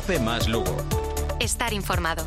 Cope más Lugo. Estar informado.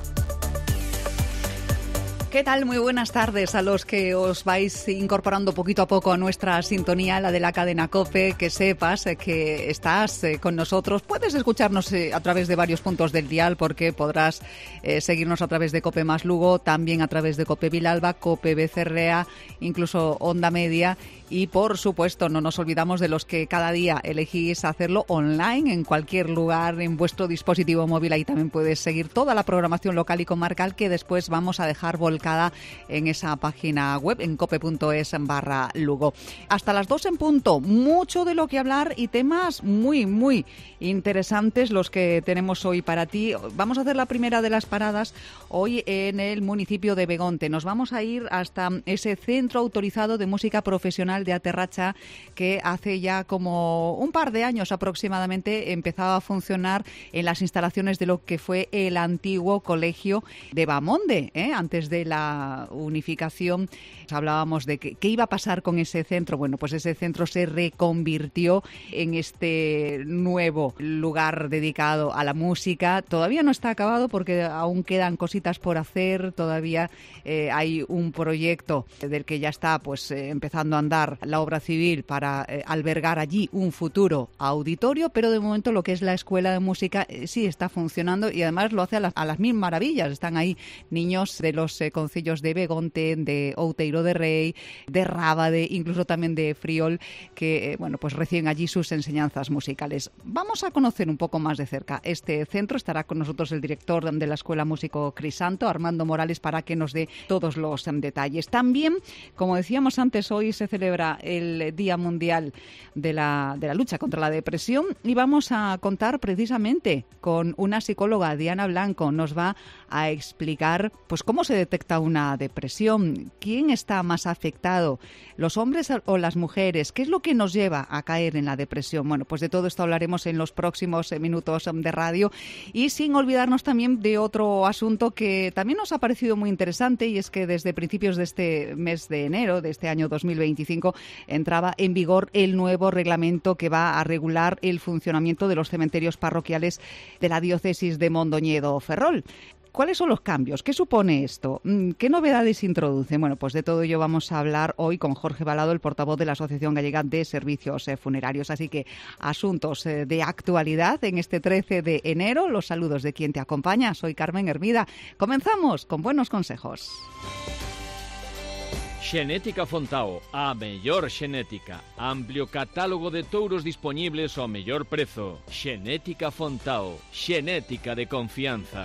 ¿Qué tal? Muy buenas tardes a los que os vais incorporando poquito a poco a nuestra sintonía, la de la cadena COPE. Que sepas que estás con nosotros. Puedes escucharnos a través de varios puntos del dial, porque podrás seguirnos a través de COPE más Lugo, también a través de COPE Vilalba, COPE Becerrea, incluso Onda Media. Y, por supuesto, no nos olvidamos de los que cada día elegís hacerlo online, en cualquier lugar, en vuestro dispositivo móvil. Ahí también puedes seguir toda la programación local y comarcal que después vamos a dejar volcada en esa página web, en cope.es/Lugo. Hasta las 2 en punto. Mucho de lo que hablar y temas muy, muy interesantes los que tenemos hoy para ti. Vamos a hacer la primera de las paradas hoy en el municipio de Begonte. Nos vamos a ir hasta ese centro autorizado de música profesional de Aterracha, que hace ya como un par de años aproximadamente empezaba a funcionar en las instalaciones de lo que fue el antiguo colegio de Bahamonde, antes de la unificación. Hablábamos de qué iba a pasar con ese centro. Bueno, pues ese centro se reconvirtió en este nuevo lugar dedicado a la música. Todavía no está acabado porque aún quedan cositas por hacer. Todavía hay un proyecto del que ya está empezando a andar la obra civil para albergar allí un futuro auditorio, pero de momento lo que es la escuela de música sí está funcionando, y además lo hace a las mil maravillas. Están ahí niños de los concellos de Begonte, de Outeiro de Rei, de Rábade, incluso también de Friol, que pues reciben allí sus enseñanzas musicales. Vamos a conocer un poco más de cerca este centro. Estará con nosotros el director de la Escuela Músico Crisanto, Armando Morales, para que nos dé todos los detalles. También, como decíamos antes, hoy se celebra el Día Mundial de la lucha contra la depresión, y vamos a contar precisamente con una psicóloga, Diana Blanco. Nos va a explicar cómo se detecta una depresión, quién está más afectado, los hombres o las mujeres, qué es lo que nos lleva a caer en la depresión. Bueno, pues de todo esto hablaremos en los próximos minutos de radio, y sin olvidarnos también de otro asunto que también nos ha parecido muy interesante, y es que desde principios de este mes de enero de este año 2025 entraba en vigor el nuevo reglamento que va a regular el funcionamiento de los cementerios parroquiales de la diócesis de Mondoñedo-Ferrol. ¿Cuáles son los cambios? ¿Qué supone esto? ¿Qué novedades introduce? Bueno, pues de todo ello vamos a hablar hoy con Jorge Balado, el portavoz de la Asociación Gallega de Servicios Funerarios. Así que asuntos de actualidad en este 13 de enero. Los saludos de quien te acompaña. Soy Carmen Hermida. Comenzamos con buenos consejos. Xenética Fontao, a mellor xenética. Amplio catálogo de touros disponibles ao mellor prezo. Xenética Fontao, xenética de confianza.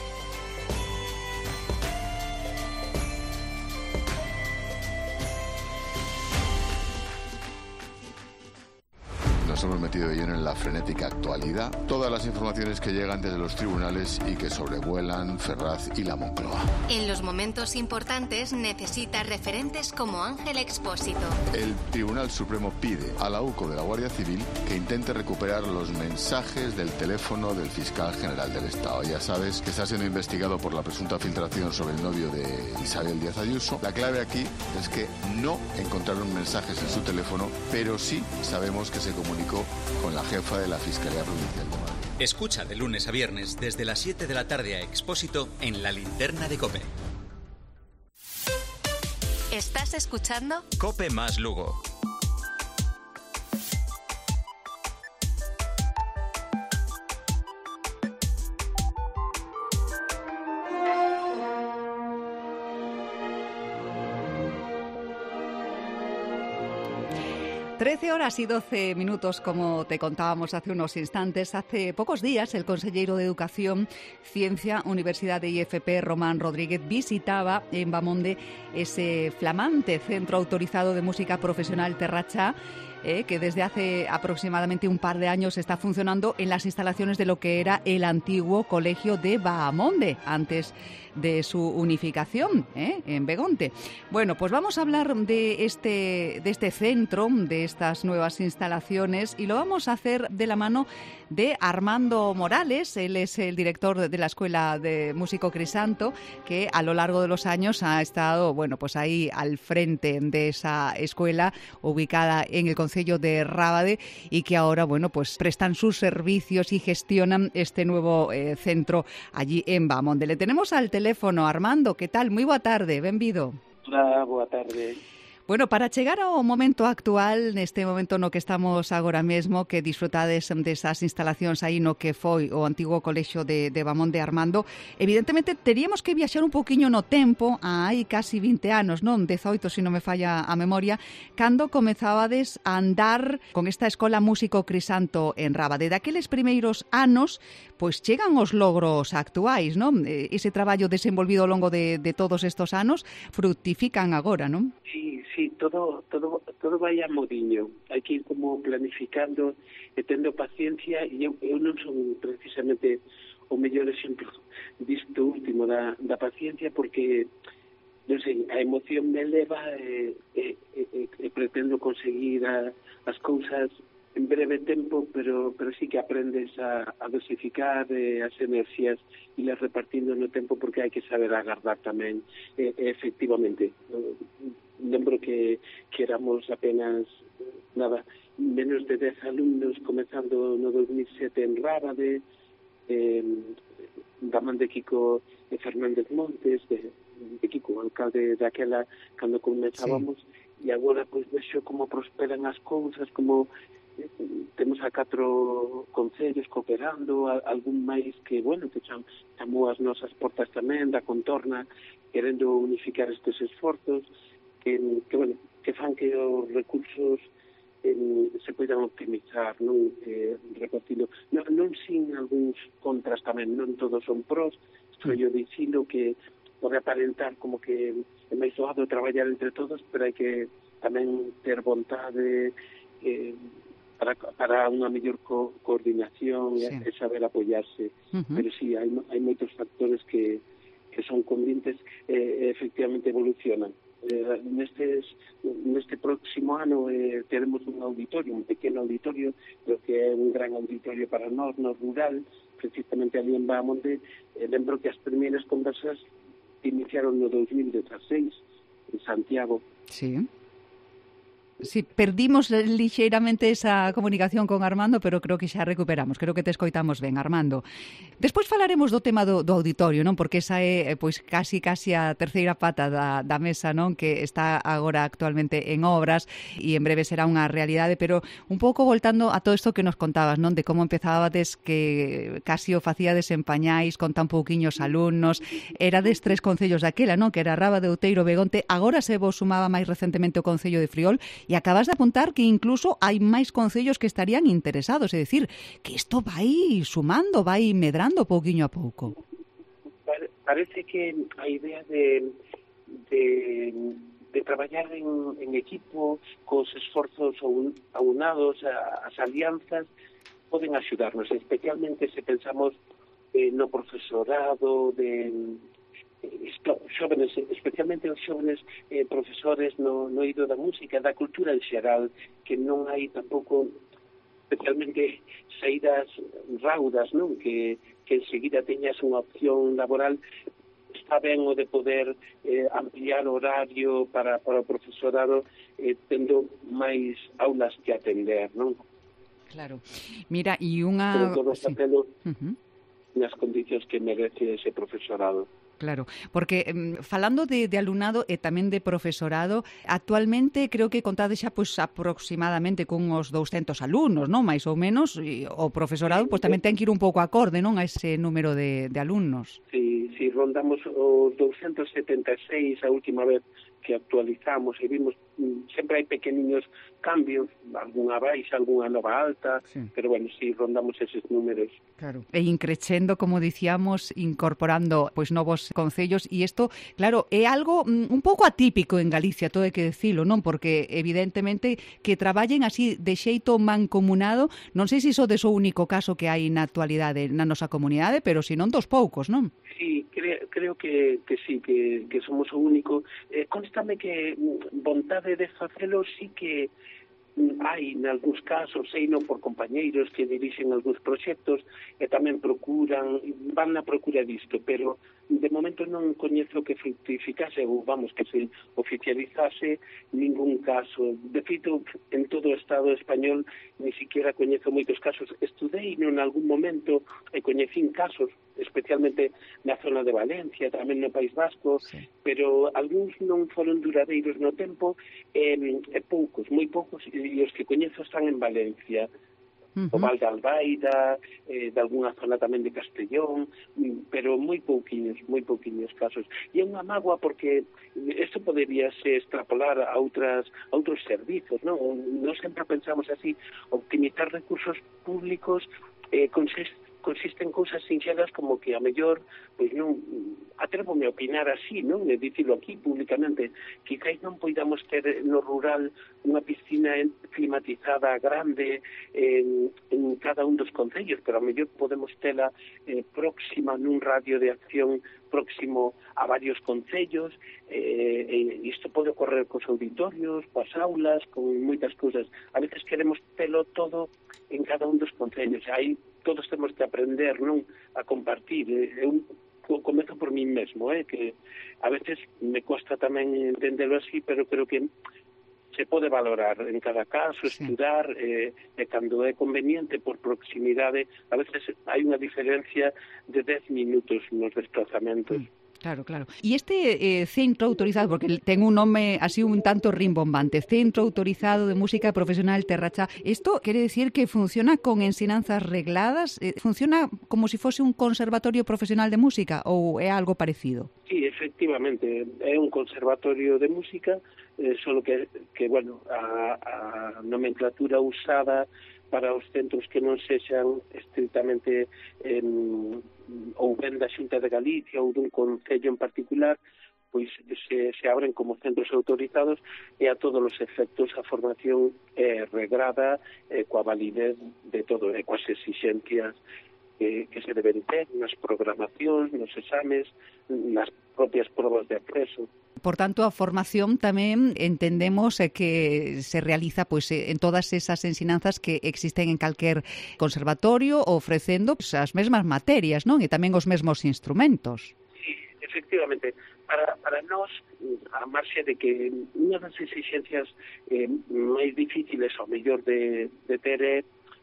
Nos hemos metido de lleno en la frenética actualidad, todas las informaciones que llegan desde los tribunales y que sobrevuelan Ferraz y la Moncloa. En los momentos importantes necesita referentes como Ángel Expósito. El Tribunal Supremo pide a la UCO de la Guardia Civil que intente recuperar los mensajes del teléfono del fiscal general del Estado. Ya sabes que está siendo investigado por la presunta filtración sobre el novio de Isabel Díaz Ayuso. La clave aquí es que no encontraron mensajes en su teléfono, pero sí sabemos que se comunicó con la jefa de la Fiscalía Provincial de Madrid. Escucha de lunes a viernes desde las 7 de la tarde a Expósito en la linterna de COPE. ¿Estás escuchando? COPE más Lugo. Horas y 12 minutos, como te contábamos hace unos instantes. Hace pocos días el consejero de Educación, Ciencia, Universidad de IFP, Román Rodríguez, visitaba en Bahamonde ese flamante centro autorizado de música profesional Terracha, que desde hace aproximadamente un par de años está funcionando en las instalaciones de lo que era el antiguo colegio de Bahamonde, antes de su unificación en Begonte. Bueno, pues vamos a hablar de este centro, de estas nuevas instalaciones, y lo vamos a hacer de la mano de Armando Morales. Él es el director de la Escuela de Músico Crisanto, que a lo largo de los años ha estado, pues ahí al frente de esa escuela ubicada en el concello concello de Rábade y que ahora, bueno, pues prestan sus servicios y gestionan este nuevo centro allí en Bamonde. Le tenemos al teléfono Armando, que tal? Moi boa tarde, benvido. Hola, boa tarde. Bueno, para chegar ao momento actual, neste momento no que estamos agora mesmo, que disfrutades desas instalacións aí no que foi o antigo colexio de Bamonde Armando, evidentemente teríamos que viaxar un poquinho no tempo, hai casi 20 anos, non? 18, se non me falla a memoria, cando comezabades a andar con esta escola músico Crisanto en Rábade. Daqueles primeiros anos, pois chegan os logros actuais, non? Ese traballo desenvolvido ao longo de todos estos anos fructifican agora, non? Sí, todo vai a modiño. Hai que ir como planificando e tendo paciencia, e eu non son precisamente o mellor exemplo disto último da paciencia, porque non sei, a emoción me eleva e pretendo conseguir as cousas en breve tempo, pero sí que aprendes a dosificar as enerxías e las repartindo no tempo, porque hai que saber agardar tamén. Efectivamente, lembro que éramos apenas menos de 10 alumnos comezando no 2007 en Rábade, da man de Kiko Fernández Montes, de Kiko, alcalde daquela, cando comezábamos, e agora pois vexo como prosperan as cousas, como temos a 4 concellos cooperando, algún máis que, bueno, que chamou as nosas portas tamén da contorna, querendo unificar estes esforzos, que bueno, que fan que os recursos se poidan optimizar, non? Repartindo. Non sin algúns contras tamén, non todos son pros, estou yo dicindo que pode aparentar como que é máis doado traballar entre todos, pero hai que tamén ter vontade para unha mellor coordinación e saber apoiarse. Pero sí, hai moitos factores que son convenientes e efectivamente evolucionan. Neste próximo ano teremos un auditorio, un pequeno auditorio, pero que é un gran auditorio para nós, no rural, precisamente ali en Bamonde. Lembro que as primeiras conversas iniciaron no 2016 en Santiago. Sí. Sí, perdimos lixeiramente esa comunicación con Armando, pero creo que xa recuperamos, creo que te escoitamos ben, Armando. Despois falaremos do tema do auditorio, non? Porque esa é pois casi a terceira pata da mesa, non? Que está agora actualmente en obras e en breve será unha realidade, pero un pouco voltando a todo isto que nos contabas, non? De como empezabades, que casi o facíades en pañais, con tan pouquiños alumnos, erades 3 concellos daquela, non? Que era Rábade, Outeiro, Begonte, agora se vos sumaba máis recentemente o concello de Friol. E acabas de apuntar que incluso hai máis concellos que estarían interesados, é dicir, que isto vai sumando, vai medrando pouquiño a pouco. Parece que a idea de traballar en equipo, cos esforzos aunados, as alianzas, poden axudarnos, especialmente se pensamos no profesorado xóvenes, especialmente os xóvenes profesores no eido da música, da cultura en xeral, que non hai tampouco especialmente saídas raudas, non? Que enseguida teñas unha opción laboral. Está ben o de poder ampliar o horario para o profesorado, tendo máis aulas que atender, non? Claro. Mira, e unha... Pero todo facelo nas condicións que merece ese profesorado. Claro, porque falando de alumnado e tamén de profesorado, actualmente creo que contades xa pois aproximadamente con uns 200 alumnos, non? Mais ou menos, e o profesorado pois tamén ten que ir un pouco acorde, non? A ese número de alumnos. Sí, rondamos os 276 a última vez que actualizamos e vimos, sempre hai pequeniños cambios, algunha baixa, algunha nova alta, pero bueno, sí, rondamos eses números. Claro, e increchendo, como dicíamos, incorporando pois novos concellos, e isto, claro, é algo un pouco atípico en Galicia, todo hai que dicilo, non? Porque evidentemente que traballen así de xeito mancomunado, non sei se iso é o único caso que hai na actualidade na nosa comunidade, pero se non dos poucos, non? Sí, creo que sí, que somos o único. Constame que vontade de facelo sí que hai nalgúns casos, sei non por compañeiros que dirixen algúns proxectos e tamén van na procura disto, pero de momento non coñezo que fructificase ou vamos, que se oficializase ningún caso. De feito, en todo o Estado español ni siquiera coñezo moitos casos. Estudei en algún momento e coñecín casos, especialmente na zona de Valencia, tamén no País Vasco, pero algúns non foron duradeiros no tempo e poucos, moi poucos, e os que coñezo están en Valencia, o Val de Albaida, de alguna zona tamén de Castellón, pero moi pouquiños casos. E é unha mágoa porque isto podería se extrapolar a outros servizos, non? Non sempre pensamos así, optimizar recursos públicos consiste en cousas sinxelas como que a mellor, pois non, atrévome a opinar así, non? E dicilo aquí públicamente, quizás non poidamos ter no rural unha piscina climatizada grande en cada un dos concellos, pero a mellor podemos tela próxima nun radio de acción próximo a varios concellos, e isto pode ocorrer cos auditorios, coas aulas, con moitas cousas. A veces queremos telo todo en cada un dos concellos, aí todos temos que aprender, non, a compartir. Eu comezo por mí mesmo, que a veces me cuesta tamén entendelo así, pero creo que se pode valorar en cada caso, estudar, e cando é conveniente por proximidade, a veces hai unha diferencia de 10 minutos nos desplazamentos. Claro, claro. E este centro autorizado, porque ten un nome así un tanto rimbombante, Centro Autorizado de Música Profesional Terracha, isto quere decir que funciona con ensinanzas regladas? Funciona como se fose un conservatorio profesional de música ou é algo parecido? Sí, efectivamente, é un conservatorio de música, solo que bueno, a nomenclatura usada para os centros que non sexan estritamente ou ben da Xunta de Galicia ou dun concello en particular, pois se abren como centros autorizados e a todos os efectos a formación é regrada coa validez de todo, e coas exixencias que se deben ter nas programacións, nos exames, nas propias probas de acceso. Por tanto, a formación tamén entendemos que se realiza pois en todas esas ensinanzas que existen en calquer conservatorio, ofrecendo pues, as mesmas materias, non? E tamén os mesmos instrumentos. Sí, efectivamente. Para nós, a marxe de que unha das exixencias máis difíciles ao mellor de ter é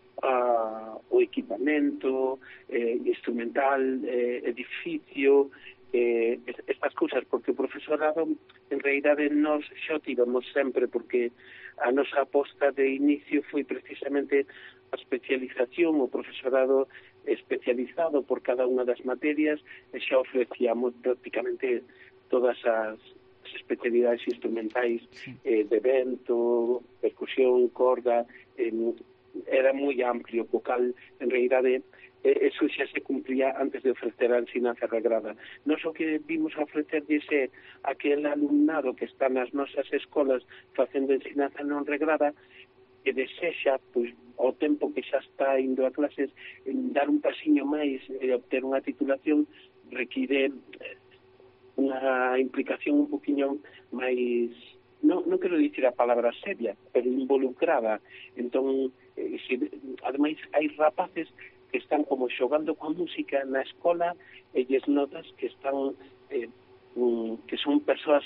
o equipamento instrumental, edificio, estas cousas, porque o profesorado en realidade nós xa o tivemos sempre, porque a nosa aposta de inicio foi precisamente a especialización, o profesorado especializado por cada unha das materias, e xa ofrecíamos prácticamente todas as especialidades instrumentais de vento, percusión, corda, era moi amplio, vocal, en realidade eso xa se cumplía antes de ofrecer a ensinanza regrada. Nos o que vimos a ofrecer é aquel alumnado que está nas nosas escolas facendo ensinanza non regrada e desexa, pois, ao tempo que xa está indo a clases, dar un pasiño máis e obter unha titulación require unha implicación un poquinho máis, non quero dicir a palabra seria, pero involucrada. Entón, ademais, hai rapaces que están como xogando coa música na escola e lles notas que están que son persoas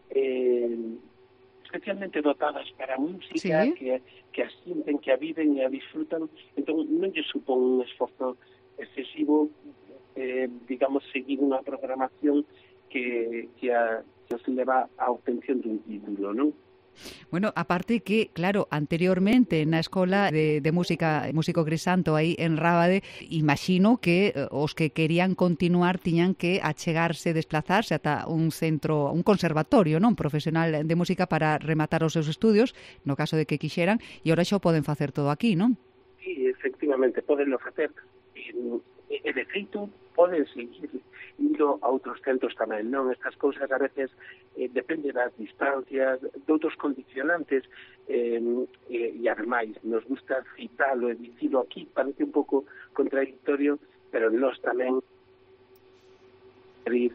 especialmente dotadas para a música, que a sinten, que a viven e a disfrutan. Entón non lle supón un esforzo excesivo digamos, seguir unha programación que os leva á obtención dun título, non? Bueno, aparte que, claro, anteriormente na Escola de Música Músico Crisanto aí en Rábade, imagino que os que querían continuar tiñan que achegarse, desplazarse ata un centro, un conservatorio, non, profesional de música para rematar os seus estudios, no caso de que quixeran, e ora xa o poden facer todo aquí, non? Sí, efectivamente, podenlo facer. E de feito, poden seguir indo a outros centros tamén, non? Estas cousas a veces depende das distancias, de outros condicionantes, e ademais nos gusta citalo e dicilo aquí, parece un pouco contradictorio, pero nós tamén ir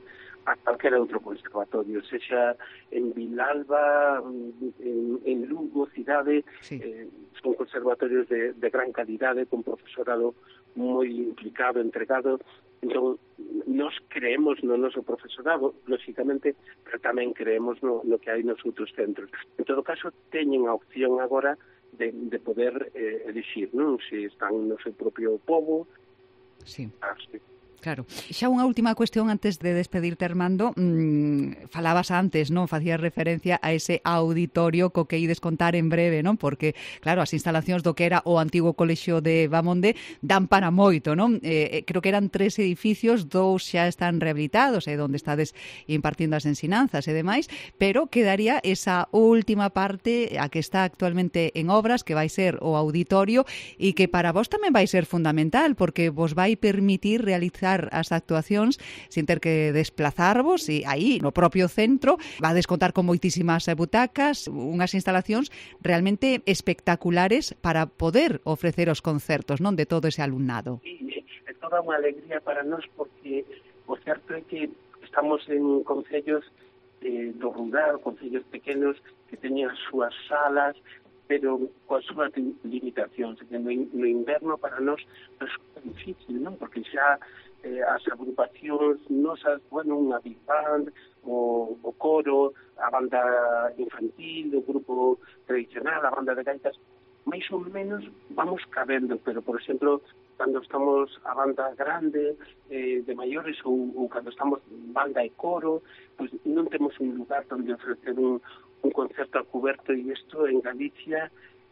a calquera outro conservatorio, sexa en Vilalba, en Lugo, cidade, son conservatorios de gran calidade, con profesorado moi implicado, entregado. Entón, nos creemos no noso profesorado, lógicamente, pero tamén creemos no que hai nos outros centros. En todo caso, teñen a opción agora de poder elixir, non? Se están no seu propio pobo. Sí. Claro. Xa unha última cuestión antes de despedirte, Armando. Falabas antes, non? Facías referencia a ese auditorio co que ides contar en breve, non? Porque, claro, as instalacións do que era o antigo colexio de Bamonde dan para moito, non? Creo que eran 3 edificios, 2 xa están rehabilitados, onde estades impartindo as ensinanzas e demais, pero quedaría esa última parte a que está actualmente en obras, que vai ser o auditorio, e que para vos tamén vai ser fundamental, porque vos vai permitir realizar as actuacións sin ter que desplazarvos, e aí no propio centro vades contar con moitísimas butacas, unhas instalacións realmente espectaculares para poder ofrecer os concertos, non, de todo ese alumnado. É toda unha alegría para nós, porque o certo é que estamos en concellos do rural, concellos pequenos que teñen as súas salas, pero coas súas limitacións. No inverno para nós é difícil, non? Porque xa as agrupacións nosas, unha big band, o coro, a banda infantil, o grupo tradicional, a banda de gaitas, máis ou menos vamos cabendo, pero, por exemplo, cando estamos a banda grande de maiores ou cando estamos banda e coro, pues non temos un lugar onde ofrecer un concerto a cuberto, e isto en Galicia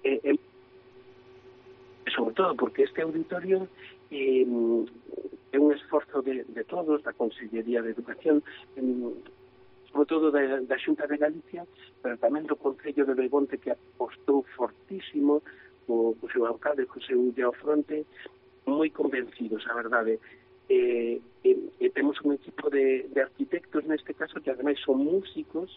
sobre todo porque este auditorio é un esforzo de todos, da Consellería de Educación, sobre todo da Xunta de Galicia, pero tamén do Concello de Begonte, que apostou fortísimo, o seu alcalde José Ulla ao fronte, moi convencidos, a verdade. Temos un equipo de arquitectos neste caso, que ademais son músicos,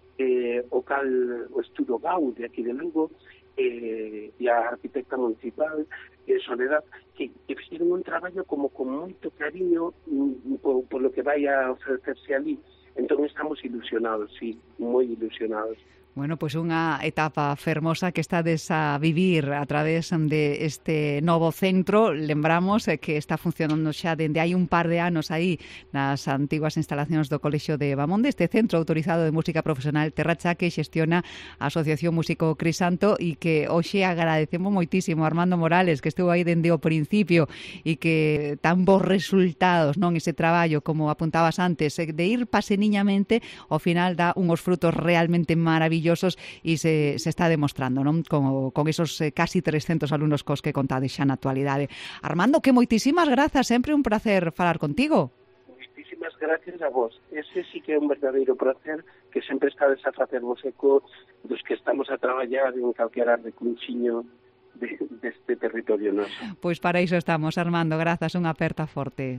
o Estudo Gau de aquí de Lugo, e a arquitecta municipal Soledad, que fixeron un traballo como con moito cariño por lo que vai a ofrecerse ali. Entón estamos ilusionados, sí, moi ilusionados. Bueno, pois unha etapa fermosa que estades a vivir a través de este novo centro. Lembramos que está funcionando xa dende hai un par de anos aí nas antiguas instalacións do Colexio de Bamonde, este centro autorizado de música profesional Terracha, que xestiona a Asociación Músico Crisanto, e que hoxe agradecemos moitísimo a Armando Morales, que estuvo aí dende o principio e que tan bons resultados, non, ese traballo, como apuntabas antes, de ir paseniñamente, ao final dá unhos frutos realmente maravillosos, e se está demostrando, non? Con esos casi 300 alumnos cos que contades xa na actualidade. Armando, que moitísimas grazas, sempre un placer falar contigo. Moitísimas gracias a vos. Ese sí que é un verdadeiro placer, que sempre estades a facervos eco dos que estamos a traballar en calquera recunchiño deste territorio noso. Pois para iso estamos, Armando, grazas, unha aperta forte.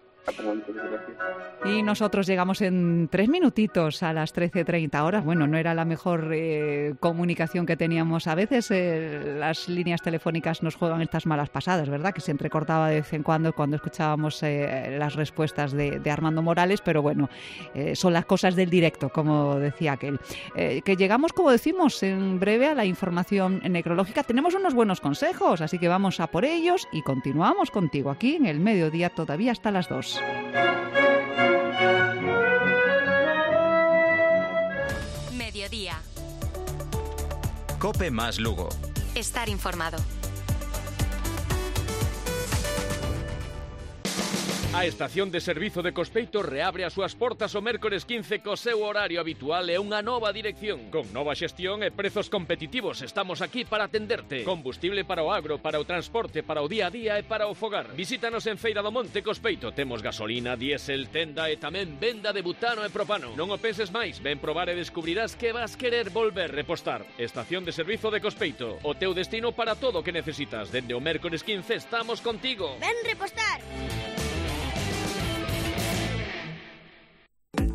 Y nosotros llegamos en 3 minutitos a las 13:30 horas. Bueno, no era la mejor comunicación que teníamos. A veces las líneas telefónicas nos juegan estas malas pasadas, ¿verdad? Que se entrecortaba de vez en cuando escuchábamos las respuestas de Armando Morales, pero bueno, son las cosas del directo, como decía aquel. Que llegamos, como decimos, en breve a la información necrológica. Tenemos unos buenos consejos, así que vamos a por ellos y continuamos contigo aquí en el mediodía, todavía hasta las 2. Mediodía. COPE más Lugo. Estar informado. A estación de servizo de Cospeito reabre as súas portas o mércores 15 co seu horario habitual e unha nova dirección. Con nova xestión e prezos competitivos estamos aquí para atenderte. Combustible para o agro, para o transporte, para o día a día e para o fogar. Visítanos en Feira do Monte Cospeito. Temos gasolina, diésel, tenda e tamén venda de butano e propano. Non o penses máis, ven probar e descubrirás que vas querer volver repostar. Estación de servizo de Cospeito, o teu destino para todo o que necesitas. Dende o mércores 15 estamos contigo. Ven repostar.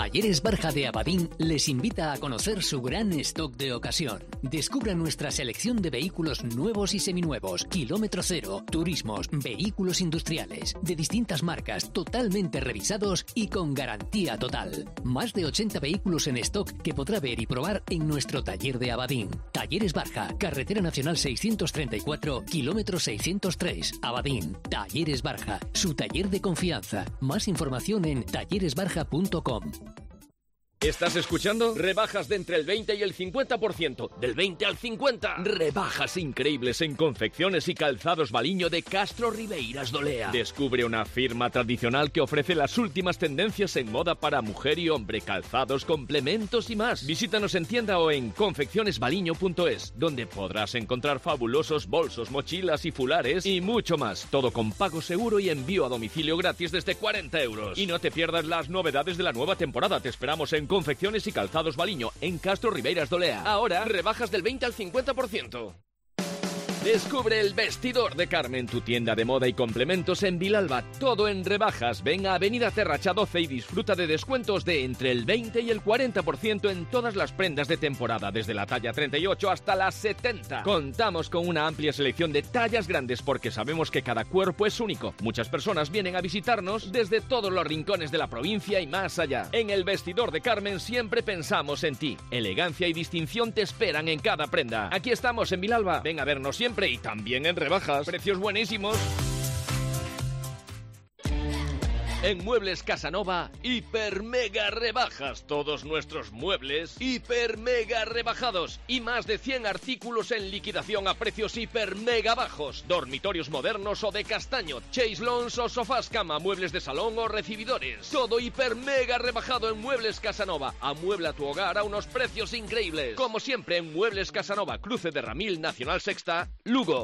Talleres Barja de Abadín les invita a conocer su gran stock de ocasión. Descubra nuestra selección de vehículos nuevos y seminuevos, kilómetro cero, turismos, vehículos industriales, de distintas marcas, totalmente revisados y con garantía total. Más de 80 vehículos en stock que podrá ver y probar en nuestro taller de Abadín. Talleres Barja, Carretera Nacional 634, kilómetro 603, Abadín. Talleres Barja, su taller de confianza. Más información en talleresbarja.com. ¿Estás escuchando? Rebajas de entre el 20 y el 50%. Del 20 al 50%. Rebajas increíbles en confecciones y calzados Baliño de Castro Ribeiras Dolea. Descubre una firma tradicional que ofrece las últimas tendencias en moda para mujer y hombre, calzados, complementos y más. Visítanos en tienda o en confeccionesbaliño.es, donde podrás encontrar fabulosos bolsos, mochilas y fulares y mucho más. Todo con pago seguro y envío a domicilio gratis desde 40 euros. Y no te pierdas las novedades de la nueva temporada. Te esperamos en Confecciones y Calzados Baliño, en Castro Ribeiras Dolea. Ahora, rebajas del 20 al 50%. Descubre el Vestidor de Carmen, tu tienda de moda y complementos en Vilalba. Todo en rebajas. Ven a Avenida Terracha 12 y disfruta de descuentos de entre el 20 y el 40% en todas las prendas de temporada, desde la talla 38 hasta la 70. Contamos con una amplia selección de tallas grandes porque sabemos que cada cuerpo es único. Muchas personas vienen a visitarnos desde todos los rincones de la provincia y más allá. En el Vestidor de Carmen siempre pensamos en ti. Elegancia y distinción te esperan en cada prenda. Aquí estamos en Vilalba. Ven a vernos siempre y también en rebajas. Precios buenísimos. En Muebles Casanova, hiper mega rebajas. Todos nuestros muebles hiper mega rebajados. Y más de 100 artículos en liquidación a precios hiper mega bajos. Dormitorios modernos o de castaño, chaiselons o sofás cama, muebles de salón o recibidores. Todo hiper mega rebajado en Muebles Casanova. Amuebla tu hogar a unos precios increíbles. Como siempre en Muebles Casanova, cruce de Ramil, Nacional Sexta, Lugo.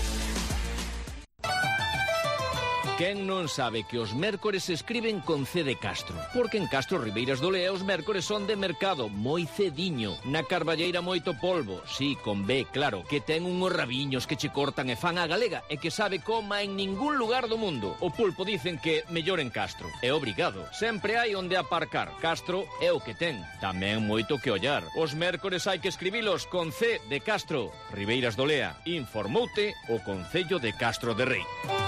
Quen non sabe que os mércores se escriben con C de Castro? Porque en Castro Ribeiras Dolea os mércores son de mercado, moi cediño. Na Carballeira moito polvo, sí, con B, claro, que ten unhos rabiños que che cortan e fan a galega e que sabe coma en ningún lugar do mundo. O pulpo dicen que mellor en Castro. É obrigado. Sempre hai onde aparcar. Castro é o que ten. Tamén moito que ollar. Os mércores hai que escribilos con C de Castro. Ribeiras Dolea. Informoute o Concello de Castro de Rei.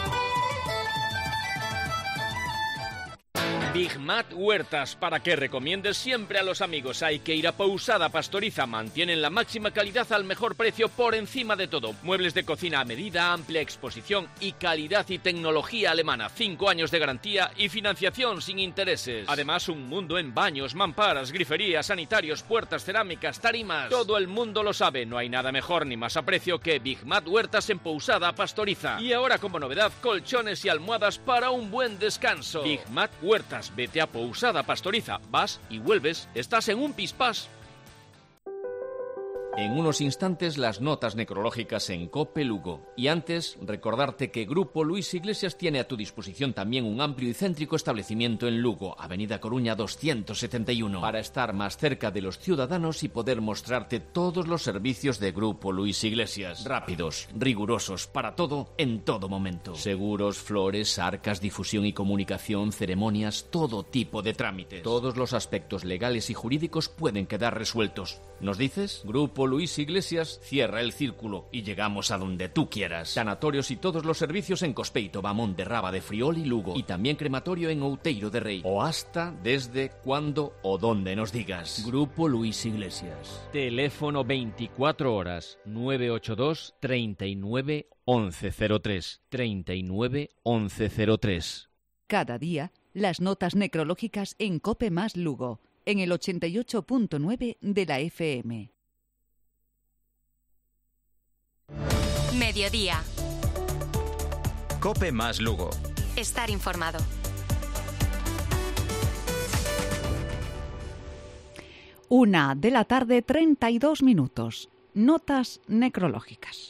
Big Mat Huertas, para que recomiendes siempre a los amigos. Hay que ir a Pousada Pastoriza. Mantienen la máxima calidad al mejor precio por encima de todo. Muebles de cocina a medida, amplia exposición y calidad y tecnología alemana. 5 años de garantía y financiación sin intereses. Además, un mundo en baños, mamparas, griferías, sanitarios, puertas, cerámicas, tarimas. Todo el mundo lo sabe. No hay nada mejor ni más a precio que Big Mat Huertas en Pousada Pastoriza. Y ahora, como novedad, colchones y almohadas para un buen descanso. Big Mat Huertas. Vete a Pousada Pastoriza, vas y vuelves, estás en un pispás. En unos instantes las notas necrológicas en COPE Lugo. Y antes, recordarte que Grupo Luis Iglesias tiene a tu disposición también un amplio y céntrico establecimiento en Lugo, Avenida Coruña 271, para estar más cerca de los ciudadanos y poder mostrarte todos los servicios de Grupo Luis Iglesias. Rápidos, rigurosos, para todo, en todo momento. Seguros, flores, arcas, difusión y comunicación, ceremonias, todo tipo de trámites. Todos los aspectos legales y jurídicos pueden quedar resueltos. ¿Nos dices? Grupo Luis Iglesias cierra el círculo y llegamos a donde tú quieras. Sanatorios y todos los servicios en Cospeito, Bamón de Raba de Friol y Lugo. Y también crematorio en Outeiro de Rei. O hasta, desde, cuando o donde nos digas. Grupo Luis Iglesias. Teléfono 24 horas 982 39 1103. 39 1103. Cada día, las notas necrológicas en COPE más Lugo, en el 88.9 de la FM. Mediodía. COPE más Lugo. Estar informado. Una de la tarde, 32 minutos. Notas necrológicas.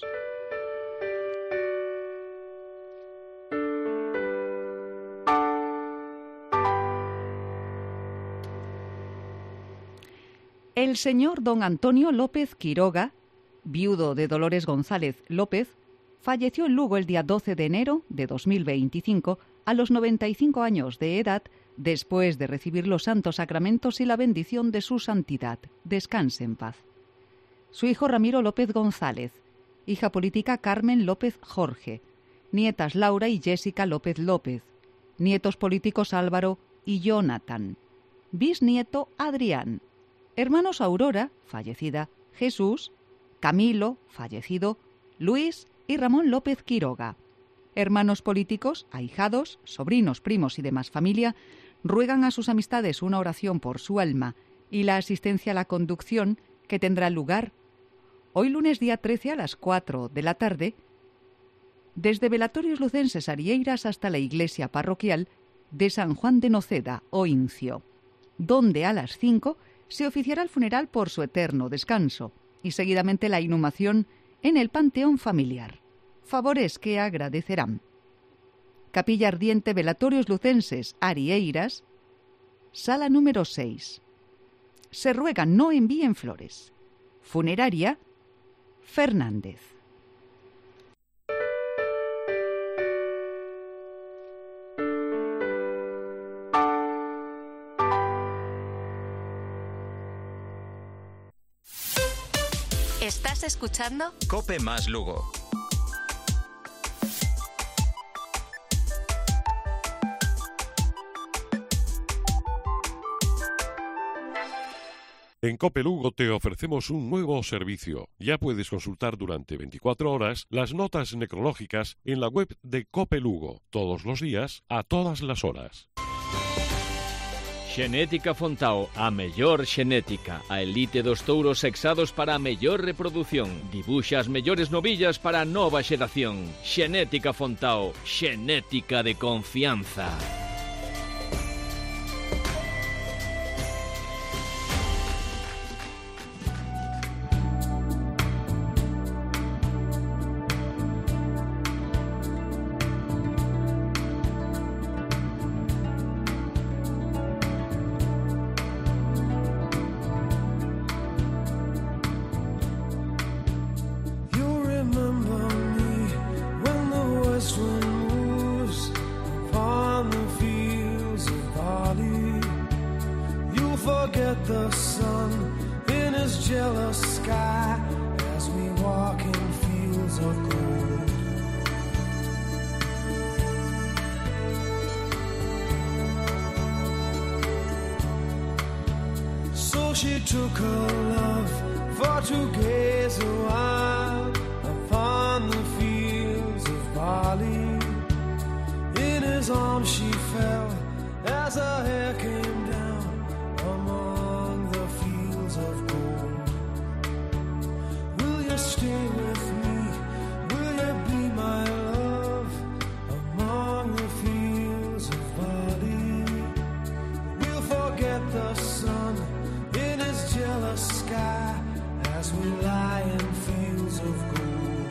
El señor don Antonio López Quiroga, viudo de Dolores González López, falleció en Lugo el día 12 de enero de 2025 a los 95 años de edad después de recibir los santos sacramentos y la bendición de su santidad. Descanse en paz. Su hijo Ramiro López González, hija política Carmen López Jorge, nietas Laura y Jessica López López, nietos políticos Álvaro y Jonathan, bisnieto Adrián, hermanos Aurora, fallecida, Jesús, Camilo, fallecido, Luis y Ramón López Quiroga. Hermanos políticos, ahijados, sobrinos, primos y demás familia ruegan a sus amistades una oración por su alma y la asistencia a la conducción que tendrá lugar hoy lunes día 13 a las 4 de la tarde desde Velatorios Lucenses Arieiras hasta la iglesia parroquial de San Juan de Noceda o Incio, donde a las 5 se oficiará el funeral por su eterno descanso y seguidamente la inhumación en el panteón familiar. Favores que agradecerán. Capilla Ardiente Velatorios Lucenses Arieiras, sala número 6. Se ruega no envíen flores. Funeraria Fernández. ¿Estás escuchando? Cope más Lugo. En Cope Lugo te ofrecemos un nuevo servicio. Ya puedes consultar durante 24 horas las notas necrológicas en la web de Cope Lugo, todos los días, a todas las horas. Xenética Fontao, a mellor xenética, a elite dos touros sexados para a mellor reprodución. Dibuxa as mellores novillas para a nova xeración. Xenética Fontao, xenética de confianza. She took her love for to gaze a while upon the fields of barley. In his arms she fell as her hair came down among the fields of gold. Will you stay with me? Will you be my love among the fields of barley? We'll forget the sun in his jealous sky as we lie in fields of gold.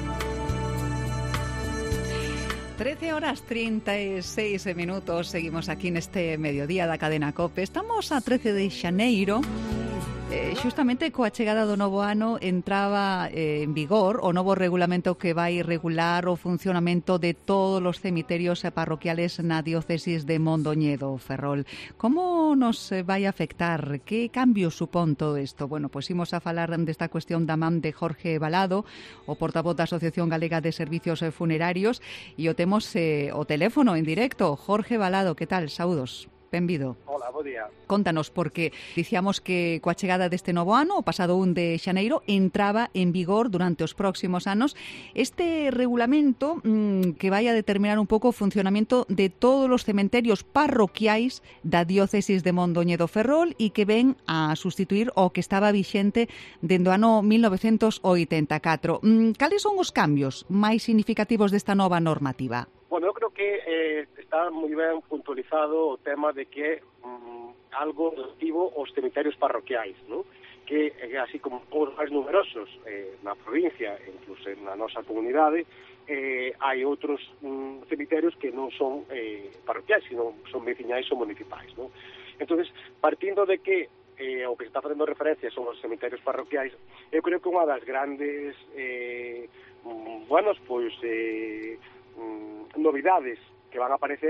13:36, seguimos aquí neste mediodía da cadena COPE. Estamos a 13 de xaneiro. Xustamente coa chegada do novo ano entraba en vigor o novo regulamento que vai regular o funcionamento de todos os cemiterios parroquiales na diócesis de Mondoñedo, Ferrol. Como nos vai afectar? Que cambio supón todo isto? Bueno, pois imos a falar desta cuestión da man de Jorge Balado, o portavoz da Asociación Galega de Servicios Funerarios, e o temos o teléfono en directo. Jorge Balado, que tal? Saúdos. Benvido. Hola, bo día. Contanos, porque dicíamos que coa chegada deste novo ano, o pasado 1 de xaneiro, entraba en vigor durante os próximos anos este regulamento que vai a determinar un pouco o funcionamento de todos os cementerios parroquiais da diócesis de Mondoñedo Ferrol e que ven a sustituir o que estaba vixente dende o ano 1984. Cales son os cambios máis significativos desta nova normativa? Bueno, eu creo que está moi ben puntualizado o tema de que algo relativo aos cementerios parroquiais, ¿no? Que así como os máis numerosos na provincia, incluso na nosa comunidade, hai outros cemiterios que non son parroquiais, sino son veciñais ou municipais, ¿no? Entonces, partindo de que o que se está facendo referencia son os cementerios parroquiais, eu creo que unha das grandes novidades que van a aparecer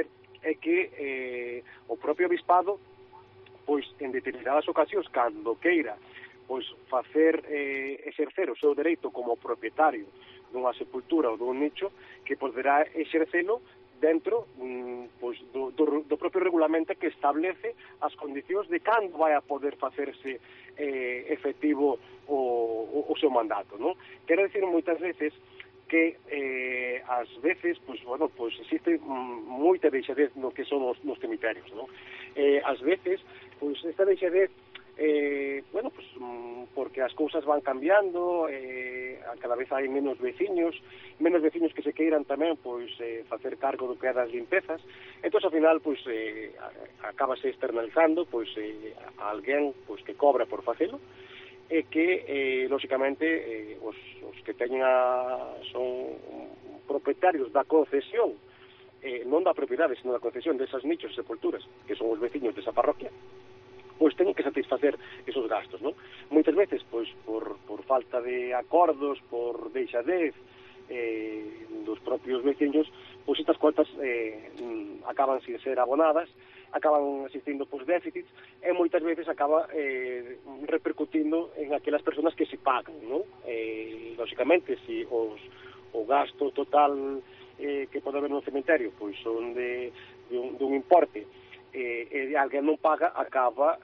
é que o propio obispado, pois en determinadas ocasións, cando queira pois facer exercer o seu dereito como propietario dunha sepultura ou dun nicho, que poderá exercelo dentro pois, do propio regulamento que establece as condicións de cando vai a poder facerse efectivo o seu mandato, non? Quero dicir moitas veces que ás veces, pois, bueno, pois existe moita deixadez no que son nos cemiterios, non? Ás veces, pois, esta deixadez bueno, pues, porque as cousas van cambiando, cada vez hai menos veciños que se queiran tamén pois facer cargo do que é das limpezas. Entón, ao final, pois acabase externalizando pois a alguén pois que cobra por facelo, e que lógicamente os que teñen son propietarios da concesión, non da propiedade, sino da concesión desas nichos e sepulturas, que son os veciños desa parroquia, pois teñen que satisfacer esos gastos, non? Moitas veces, pois, por falta de acordos, por deixadez dos propios veciños, pois estas cuotas acaban sin ser abonadas, acaban existindo pois déficits, e moitas veces acaba repercutindo en aquelas persoas que se pagan, non? Lógicamente, se o gasto total que pode haber no cemiterio pois son dun importe, e alguén non paga, acaba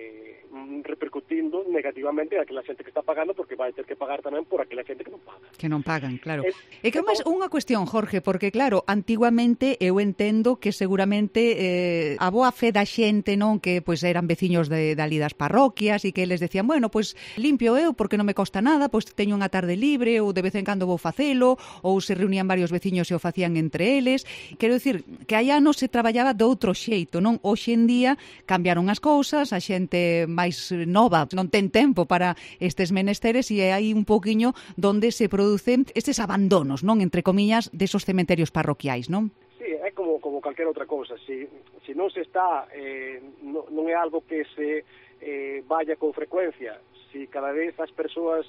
repercutindo negativamente a aquela xente que está pagando, porque vai ter que pagar tamén por aquela xente que non paga. Que non pagan, claro. E que máis unha cuestión, Jorge, porque claro, antiguamente eu entendo que seguramente a boa fe da xente, non, que pois eran veciños dali das parroquias e que eles decían, bueno, pois limpio eu porque non me costa nada, pois teño unha tarde libre ou de vez en cando vou facelo, ou se reunían varios veciños e o facían entre eles. Quero dicir que hai anos se traballaba de outro xeito, non? Hoxe en día cambiaron as cousas, a xente máis nova non ten tempo para estes menesteres e hai un poquiño donde se producen estes abandonos, non, entre comillas, desos cementerios parroquiais, non? Sí, é como calquera outra cousa. Se non se está, non é algo que se vaya con frecuencia. Se cada vez as persoas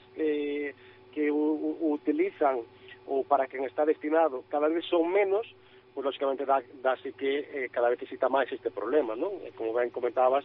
que o utilizan ou para quen está destinado cada vez son menos, pois lógicamente dáse que cada vez exista máis este problema, non? Como ben comentabas,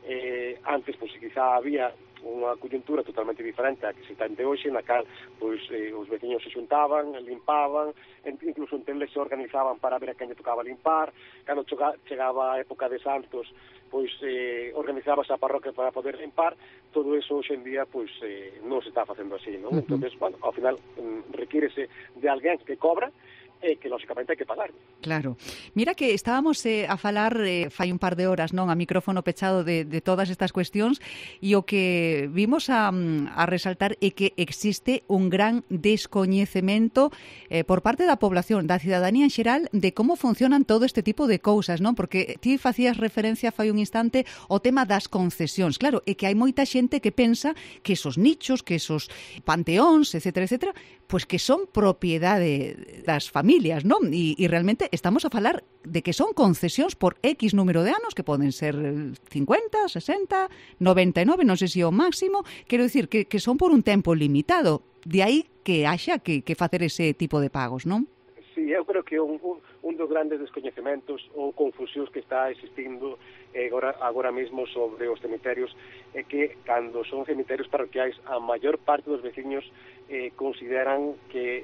antes pois quizá había unha coyuntura totalmente diferente a que se ten de hoxe, na cal pois os veciños se xuntaban, limpaban, incluso entre eles se organizaban para ver a quen lle tocaba limpar. Cando chegaba a época de santos, pois organizábase a parroquia para poder limpar. Todo eso hoxe en día pois non se está facendo así, non? Entonces, bueno, ao final requírese de alguén que cobra e que lógicamente hai que pagar. Claro. Mira que estábamos a falar fai un par de horas, non, a micrófono pechado de todas estas cuestións, e o que vimos a resaltar é que existe un gran descoñecemento por parte da población, da cidadanía en xeral, de como funcionan todo este tipo de cousas, non? Porque ti facías referencia fai un instante ao tema das concesións. Claro, é que hai moita xente que pensa que esos nichos, que esos panteóns, etcétera, etcétera, pois que son propiedade das familias, non? E realmente estamos a falar de que son concesións por X número de anos, que poden ser 50, 60, 99, non sei se o máximo. Quero dicir que son por un tempo limitado. De aí que haxa que facer ese tipo de pagos, non? Sí, eu creo que un dos grandes descoñecementos ou confusións que está existindo agora mesmo sobre os cemiterios é que cando son cemiterios parroquiais a maior parte dos veciños consideran que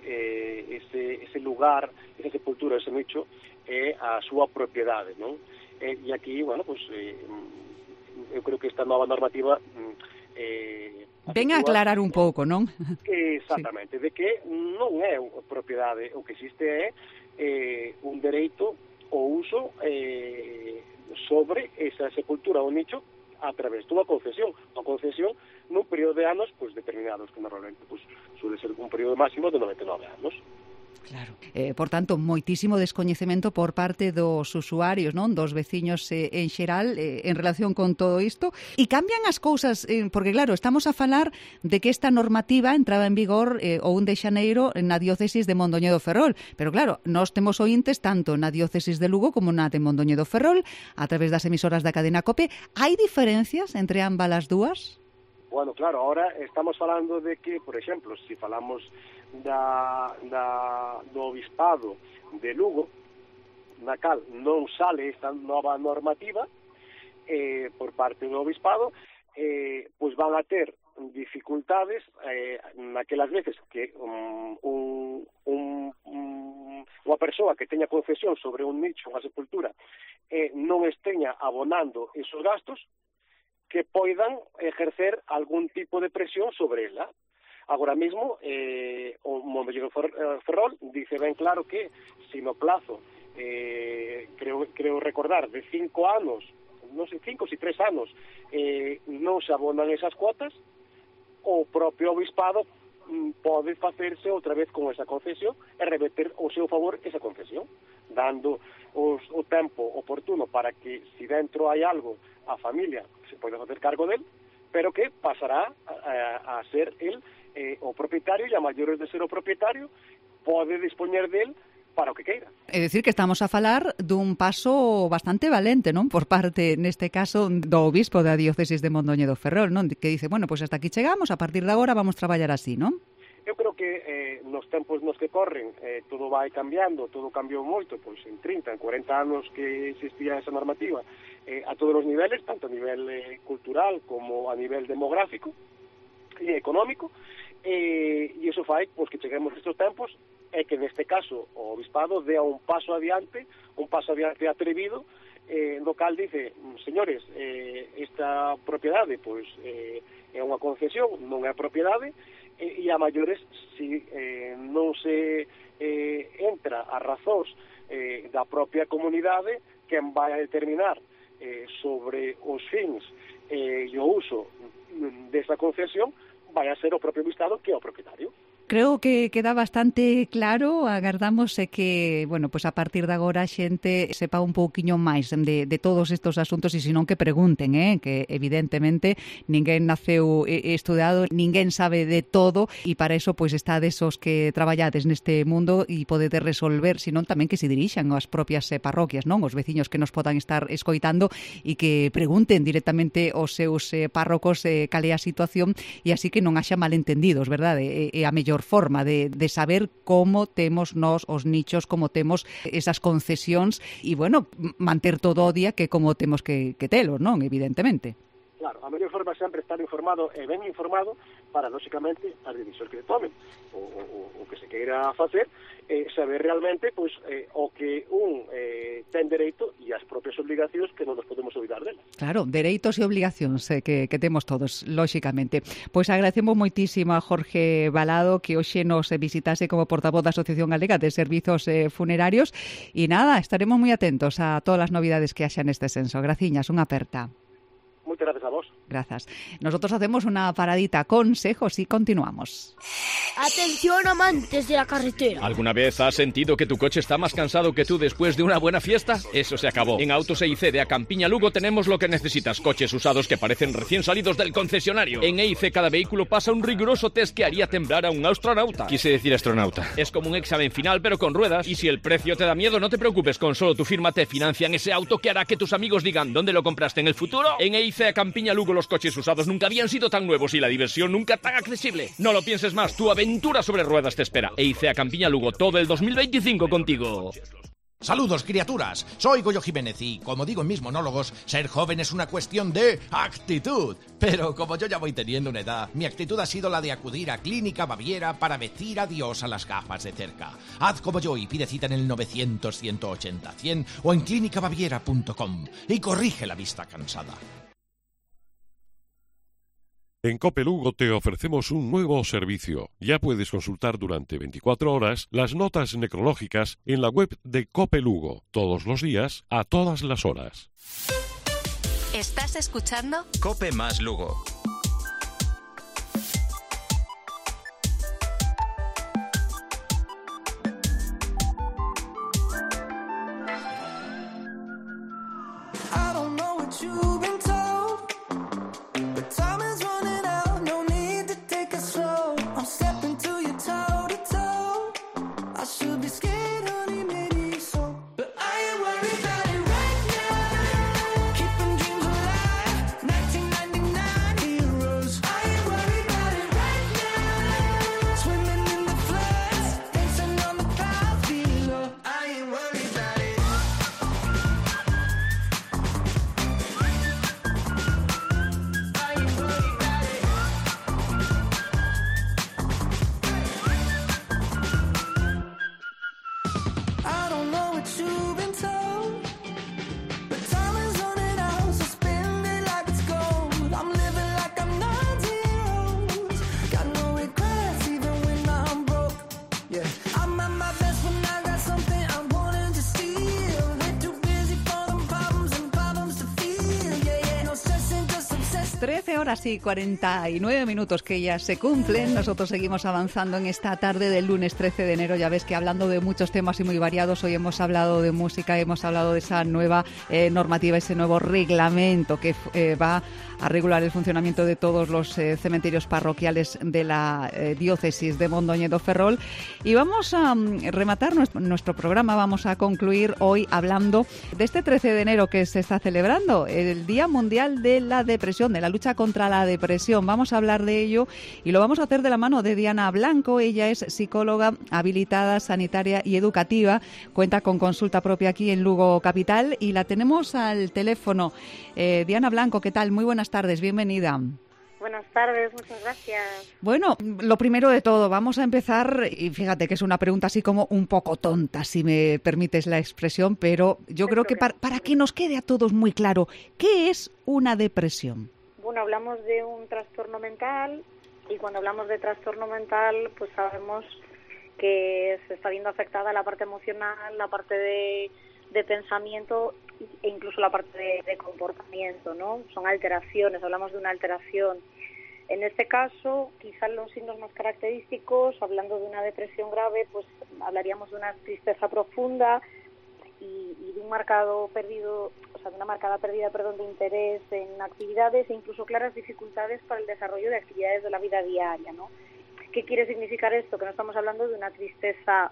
ese lugar, esa sepultura, ese nicho é a súa propiedade, non? E aquí, bueno, pues eu creo que esta nova normativa ven a aclarar un pouco, non? Exactamente, sí. De que non é propiedade, o que existe é un dereito ou uso sobre esa sepultura ou nicho a través dunha concesión. Unha concesión nun período de anos pois determinados, que normalmente pois suele ser un período máximo de 99 anos. Claro. Por tanto, moitísimo descoñecemento por parte dos usuarios, non, dos veciños en xeral en relación con todo isto. E cambian as cousas, porque claro, estamos a falar de que esta normativa entraba en vigor o 1 de xaneiro na diócesis de Mondoñedo Ferrol. Pero claro, nós temos ointes tanto na diócesis de Lugo como na de Mondoñedo Ferrol a través das emisoras da cadena COPE. Hai diferencias entre ambas as dúas? Bueno, claro, ahora estamos falando de que, por exemplo, se falamos do obispado de Lugo, na cal non sale esta nova normativa por parte do Obispado, pois van a ter dificultades naquelas veces que unha persoa que teña concesión sobre un nicho, unha sepultura, non esteña abonando esos gastos, que poidan ejercer algún tipo de presión sobre ela. Agora mesmo, o Mondoñedo Ferrol dice ben claro que se no plazo, creo recordar, de 5 anos, non sei, 5 ou 3 anos, non se abonan esas cuotas, o propio Obispado pode facerse outra vez con esa concesión e reverter ao seu favor esa concesión, dando o tempo oportuno para que, se dentro hai algo, a familia se pode facer cargo del, pero que pasará a ser el o propietario, e a maiores de ser o propietario pode dispoñer del para o que queira. É dicir, que estamos a falar dun paso bastante valente, non? Por parte, neste caso, do obispo da diócesis de Mondoñedo Ferrol, non? Que dice, bueno, pois hasta aquí chegamos, a partir de agora vamos traballar así, non? Eu creo que nos tempos nos que corren todo vai cambiando, todo cambiou moito, pois en 30, en 40 anos que existía esa normativa, a todos os niveles, tanto a nivel cultural como a nivel demográfico e económico, e iso fai pois, que cheguemos a estes tempos, e que neste caso o Obispado dea un paso adiante atrevido, no cal dice, señores, esta propiedade pois é unha concesión, non é propiedade, e a maiores, se non se entra a razóns da propia comunidade, quen vai a determinar sobre os fins e o uso desa concesión vai a ser o propio Estado, que é o propietario. Creo que queda bastante claro, agardamos que, bueno, pues a partir de agora a xente sepa un pouquiño máis de todos estos asuntos e senón que pregunten, que evidentemente ninguén naceu estudado, ninguén sabe de todo e para eso pois estades os que traballades neste mundo e podedes resolver, senón tamén que se dirixan as propias parroquias, non? Os veciños que nos podan estar escoitando e que pregunten directamente aos seus párrocos cal é a situación e así que non haxa malentendidos, verdade? E a mellor forma de saber como temos nós os nichos, como temos esas concesións e, bueno, manter todo o día que como temos que telo, non? Evidentemente. Claro, a mellor forma sempre estar informado e ben informado para, lóxicamente, as decisiones que tomen o que se queira facer, saber realmente pois, o que un ten dereito e as propias obligacións que non nos podemos olvidar delas. Claro, dereitos e obligacións que temos todos, lóxicamente. Pois agradecemos moitísimo a Jorge Balado que hoxe nos visitase como portavoz da Asociación Galega de Servizos Funerarios e nada, estaremos moi atentos a todas as novidades que haxa neste senso. Graciñas, unha aperta. Moitas gracias a vos. Gracias. Nosotros hacemos una paradita, consejos y continuamos. Atención, amantes de la carretera. ¿Alguna vez has sentido que tu coche está más cansado que tú después de una buena fiesta? Eso se acabó. En Autos EIC de Acampiña Lugo tenemos lo que necesitas. Coches usados que parecen recién salidos del concesionario. En EIC cada vehículo pasa un riguroso test que haría temblar a un astronauta. Quise decir astronauta. Es como un examen final pero con ruedas. Y si el precio te da miedo, no te preocupes. Con solo tu firma te financian ese auto que hará que tus amigos digan ¿dónde lo compraste? ¿En el futuro? En EIC Acampiña Lugo los coches usados nunca habían sido tan nuevos y la diversión nunca tan accesible. No lo pienses más, tu aventura sobre ruedas te espera. EIC Acampiña Lugo, todo el 2025 contigo. Saludos, criaturas. Soy Goyo Jiménez y, como digo en mis monólogos, ser joven es una cuestión de actitud. Pero como yo ya voy teniendo una edad, mi actitud ha sido la de acudir a Clínica Baviera para decir adiós a las gafas de cerca. Haz como yo y pide cita en el 900-180-100 o en clinicabaviera.com y corrige la vista cansada. En COPE Lugo te ofrecemos un nuevo servicio. Ya puedes consultar durante 24 horas las notas necrológicas en la web de COPE Lugo, todos los días, a todas las horas. ¿Estás escuchando? COPE más Lugo. 13 horas y 49 minutos que ya se cumplen. Nosotros seguimos avanzando en esta tarde del lunes 13 de enero. Ya ves que hablando de muchos temas y muy variados, hoy hemos hablado de música, hemos hablado de esa nueva normativa, ese nuevo reglamento que va a regular el funcionamiento de todos los cementerios parroquiales de la diócesis de Mondoñedo Ferrol. Y vamos a rematar nuestro programa, vamos a concluir hoy hablando de este 13 de enero que se está celebrando, el Día Mundial de la Depresión, de la lucha contra la depresión. Vamos a hablar de ello y lo vamos a hacer de la mano de Diana Blanco. Ella es psicóloga habilitada, sanitaria y educativa. Cuenta con consulta propia aquí en Lugo Capital y la tenemos al teléfono. Diana Blanco, ¿qué tal? Muy buenas tardes, bienvenida. Buenas tardes, muchas gracias. Bueno, lo primero de todo, vamos a empezar, y fíjate que es una pregunta así como un poco tonta, si me permites la expresión, pero yo creo que para que nos quede a todos muy claro, ¿qué es una depresión? Bueno, hablamos de un trastorno mental y cuando hablamos de trastorno mental, pues sabemos que se está viendo afectada la parte emocional, la parte de pensamiento e incluso la parte de comportamiento, ¿no? Son alteraciones, hablamos de una alteración. En este caso, quizás los signos más característicos, hablando de una depresión grave, pues hablaríamos de una tristeza profunda y de un marcado perdido, o sea, de una marcada pérdida, de interés en actividades e incluso claras dificultades para el desarrollo de actividades de la vida diaria, ¿no? ¿Qué quiere significar esto? Que no estamos hablando de una tristeza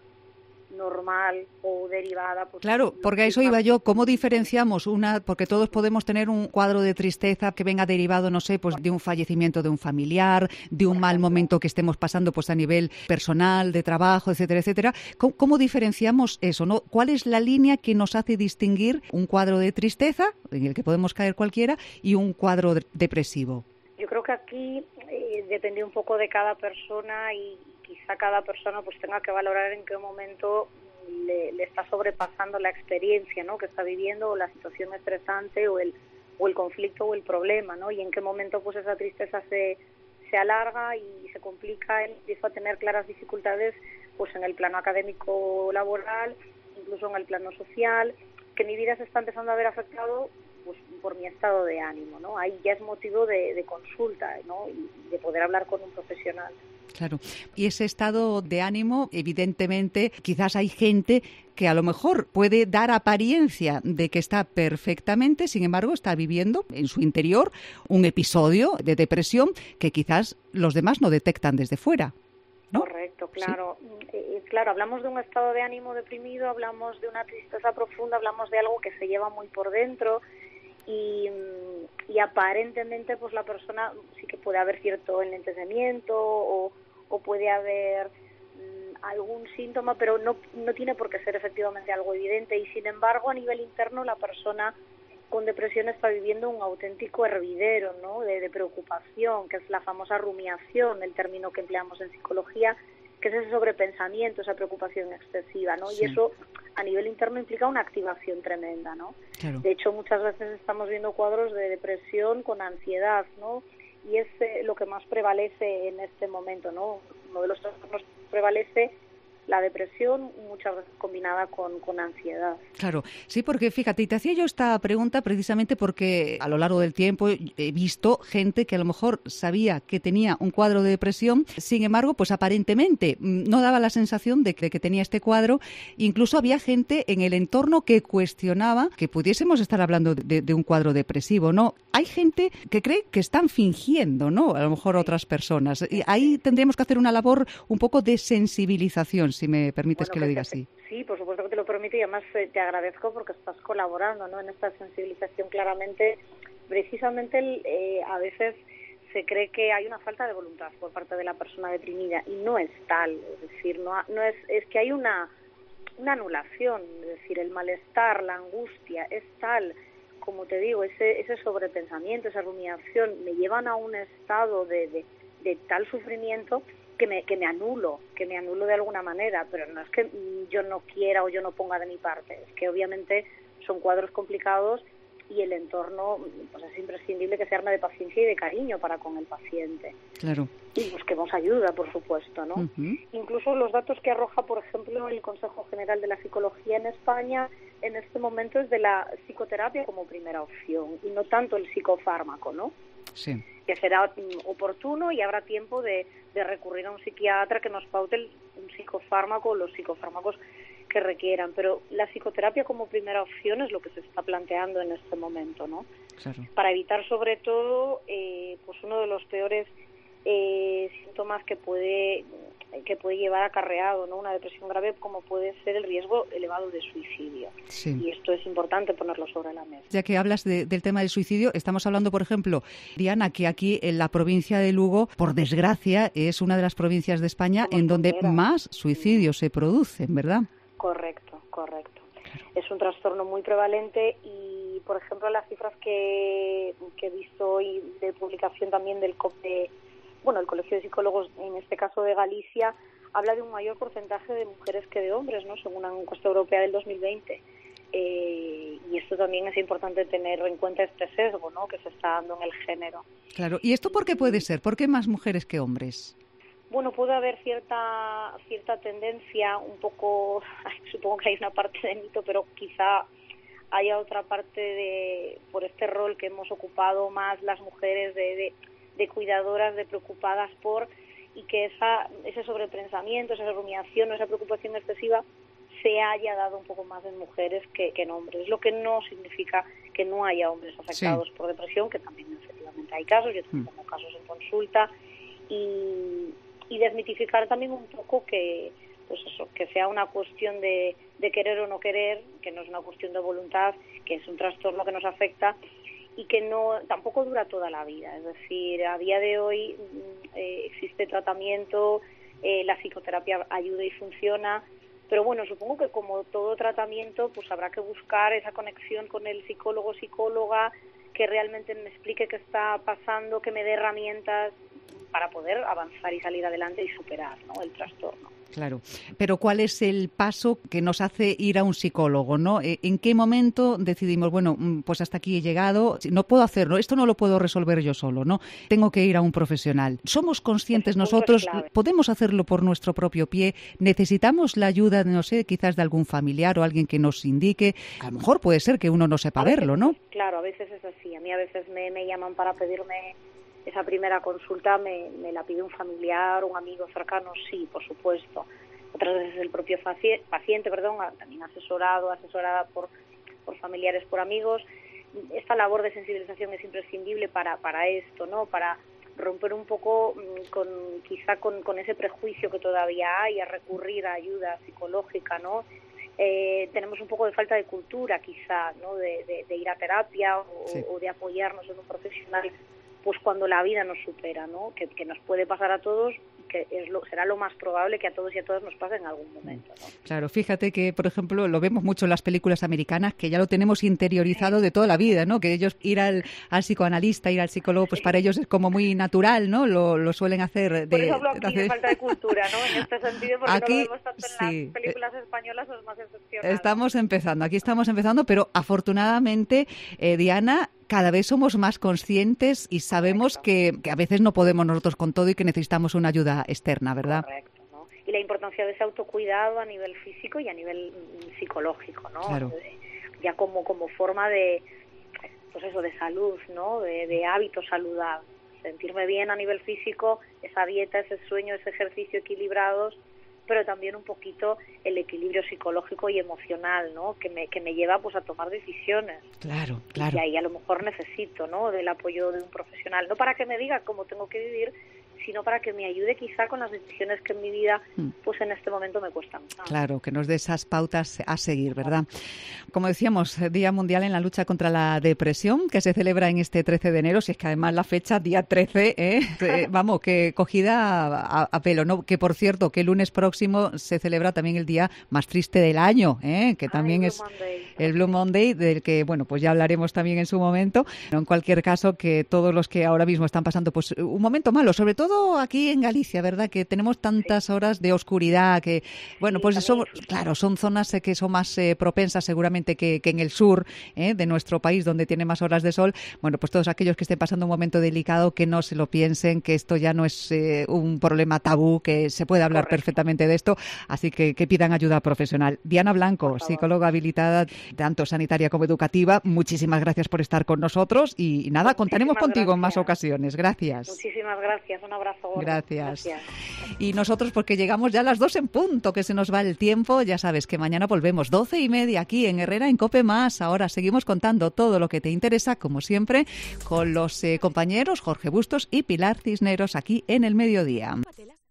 normal o derivada. Pues, claro, porque a eso iba yo. ¿Cómo diferenciamos porque todos podemos tener un cuadro de tristeza que venga derivado, no sé, pues de un fallecimiento de un familiar, de un mal momento que estemos pasando pues a nivel personal, de trabajo, etcétera, etcétera? ¿Cómo diferenciamos eso, no? ¿Cuál es la línea que nos hace distinguir un cuadro de tristeza, en el que podemos caer cualquiera, y un cuadro depresivo? Yo creo que aquí depende un poco de cada persona y quizá cada persona pues tenga que valorar en qué momento le está sobrepasando la experiencia, ¿no?, que está viviendo, o la situación estresante o el conflicto o el problema, ¿no? Y en qué momento pues esa tristeza se alarga y se complica, empieza a tener claras dificultades pues en el plano académico, laboral, incluso en el plano social, que mi vida se está empezando a ver afectado pues por mi estado de ánimo, ¿no? Ahí ya es motivo de consulta, ¿no?, y de poder hablar con un profesional. Claro. Y ese estado de ánimo, evidentemente, quizás hay gente que a lo mejor puede dar apariencia de que está perfectamente, sin embargo, está viviendo en su interior un episodio de depresión que quizás los demás no detectan desde fuera, ¿no? Correcto, claro. ¿Sí? Claro, hablamos de un estado de ánimo deprimido, hablamos de una tristeza profunda, hablamos de algo que se lleva muy por dentro y aparentemente pues la persona sí que puede haber cierto enlentecimiento o puede haber algún síntoma, pero no tiene por qué ser efectivamente algo evidente, y sin embargo a nivel interno la persona con depresión está viviendo un auténtico hervidero, ¿no?, de preocupación, que es la famosa rumiación, el término que empleamos en psicología, que es ese sobrepensamiento, esa preocupación excesiva, ¿no? Sí. Y eso a nivel interno implica una activación tremenda, ¿no? Claro. De hecho, muchas veces estamos viendo cuadros de depresión con ansiedad, ¿no? Y es lo que más prevalece en este momento, ¿no? Uno de los trastornos que prevalece, la depresión, muchas veces combinada con ansiedad. Claro, sí, porque fíjate, y te hacía yo esta pregunta precisamente porque a lo largo del tiempo he visto gente que a lo mejor sabía que tenía un cuadro de depresión, sin embargo, pues aparentemente no daba la sensación de que tenía este cuadro. Incluso había gente en el entorno que cuestionaba que pudiésemos estar hablando de un cuadro depresivo, ¿no? Hay gente que cree que están fingiendo, ¿no?, a lo mejor otras personas. Y ahí tendríamos que hacer una labor un poco de sensibilización, si me permites que lo diga así. Sí, por supuesto que te lo permito, y además te agradezco porque estás colaborando, ¿no?, en esta sensibilización. Claramente, precisamente a veces se cree que hay una falta de voluntad por parte de la persona deprimida y no es tal, es decir, no es que hay una anulación, es decir, el malestar, la angustia es tal, como te digo, ese sobrepensamiento, esa rumiación me llevan a un estado de tal sufrimiento que me anulo de alguna manera, pero no es que yo no quiera o yo no ponga de mi parte, es que obviamente son cuadros complicados y el entorno, pues es imprescindible que se arme de paciencia y de cariño para con el paciente. Claro. Y busquemos ayuda, por supuesto, ¿no? Uh-huh. Incluso los datos que arroja, por ejemplo, el Consejo General de la Psicología en España en este momento es de la psicoterapia como primera opción y no tanto el psicofármaco, ¿no? que será oportuno y habrá tiempo de recurrir a un psiquiatra que nos paute un psicofármaco o los psicofármacos que requieran, pero la psicoterapia como primera opción es lo que se está planteando en este momento, ¿no? Claro. Para evitar sobre todo pues uno de los peores síntomas que puede llevar acarreado, ¿no? Una depresión grave, como puede ser el riesgo elevado de suicidio. Sí. Y esto es importante ponerlo sobre la mesa. Ya que hablas del tema del suicidio, estamos hablando, por ejemplo, Diana, que aquí en la provincia de Lugo, por desgracia, es una de las provincias de España en donde más suicidios se producen, ¿verdad? Correcto. Claro. Es un trastorno muy prevalente y, por ejemplo, las cifras que he visto hoy de publicación también del COPE, el Colegio de Psicólogos, en este caso de Galicia, habla de un mayor porcentaje de mujeres que de hombres, ¿no? Según una encuesta europea del 2020. Y esto también es importante tener en cuenta este sesgo, ¿no? Que se está dando en el género. Claro. ¿Y esto por qué puede ser? ¿Por qué más mujeres que hombres? Bueno, puede haber cierta tendencia, un poco, supongo que hay una parte de mito, pero quizá haya otra parte por este rol que hemos ocupado más las mujeres de cuidadoras, de preocupadas por, y que ese sobrepensamiento, esa rumiación, esa preocupación excesiva se haya dado un poco más en mujeres que en hombres, lo que no significa que no haya hombres afectados por depresión, que también efectivamente hay casos, yo tengo casos en consulta, y desmitificar también un poco que sea una cuestión de querer o no querer, que no es una cuestión de voluntad, que es un trastorno que nos afecta y que tampoco dura toda la vida. Es decir, a día de hoy existe tratamiento, la psicoterapia ayuda y funciona, pero bueno, supongo que como todo tratamiento, pues habrá que buscar esa conexión con el psicólogo o psicóloga que realmente me explique qué está pasando, que me dé herramientas para poder avanzar y salir adelante y superar, ¿no?, el trastorno. Claro, pero ¿cuál es el paso que nos hace ir a un psicólogo, ¿no? ¿En qué momento decidimos, bueno, pues hasta aquí he llegado, no puedo hacerlo, esto no lo puedo resolver yo solo, ¿no? Tengo que ir a un profesional. ¿Somos conscientes nosotros? ¿Podemos hacerlo por nuestro propio pie? ¿Necesitamos la ayuda, no sé, quizás de algún familiar o alguien que nos indique? A lo mejor puede ser que uno no sepa verlo, ¿no? Claro, a veces es así. A mí a veces me llaman para pedirme esa primera consulta, me la pide un familiar, un amigo cercano, sí, por supuesto. Otras veces el propio paciente, también asesorada por familiares, por amigos. Esta labor de sensibilización es imprescindible para esto, ¿no? Para romper un poco quizá con ese prejuicio que todavía hay a recurrir a ayuda psicológica, ¿no? Tenemos un poco de falta de cultura quizá, ¿no? De ir a terapia o de apoyarnos en un profesional, pues cuando la vida nos supera, ¿no? Que nos puede pasar a todos, que será lo más probable que a todos y a todas nos pase en algún momento, ¿no? Claro, fíjate que, por ejemplo, lo vemos mucho en las películas americanas, que ya lo tenemos interiorizado de toda la vida, ¿no? Que ellos ir al psicoanalista, ir al psicólogo, pues para ellos es como muy natural, ¿no? Lo suelen hacer. Por eso hablo aquí de falta de cultura, ¿no? En este sentido, porque aquí, no lo vemos tanto en las películas españolas, es más excepcional. Aquí estamos empezando, pero afortunadamente, Diana, cada vez somos más conscientes y sabemos que a veces no podemos nosotros con todo y que necesitamos una ayuda externa, ¿verdad? Correcto, ¿no? Y la importancia de ese autocuidado a nivel físico y a nivel psicológico, ¿no? Claro. Ya como forma de, pues eso, de salud, ¿no? De hábitos saludables. Sentirme bien a nivel físico, esa dieta, ese sueño, ese ejercicio equilibrados, pero también un poquito el equilibrio psicológico y emocional, ¿no? Que me lleva pues a tomar decisiones. Claro. Y ahí a lo mejor necesito, ¿no?, del apoyo de un profesional, no para que me diga cómo tengo que vivir, sino para que me ayude quizá con las decisiones que en mi vida pues en este momento me cuestan. Claro, que nos dé esas pautas a seguir, ¿verdad? Como decíamos, Día Mundial en la lucha contra la depresión, que se celebra en este 13 de enero, si es que además la fecha, día 13, vamos, que cogida a pelo, ¿no? Que por cierto, que el lunes próximo se celebra también el día más triste del año, que también es el Blue Monday, del que, bueno, pues ya hablaremos también en su momento. En cualquier caso, que todos los que ahora mismo están pasando pues un momento malo, sobre todo aquí en Galicia, ¿verdad? Que tenemos tantas horas de oscuridad que, bueno, pues son zonas que son más propensas seguramente que en el sur de nuestro país, donde tiene más horas de sol. Bueno, pues todos aquellos que estén pasando un momento delicado, que no se lo piensen, que esto ya no es un problema tabú, que se puede hablar perfectamente de esto, así que pidan ayuda profesional. Diana Blanco, psicóloga habilitada tanto sanitaria como educativa. Muchísimas gracias por estar con nosotros y nada, contaremos contigo en más ocasiones. Gracias. Muchísimas gracias, un abrazo gordo. Gracias. Y nosotros, porque llegamos ya a las 2 en punto, que se nos va el tiempo, ya sabes que mañana volvemos 12:30 aquí en Herrera en COPE+. Ahora seguimos contando todo lo que te interesa, como siempre, con los compañeros Jorge Bustos y Pilar Cisneros aquí en El Mediodía.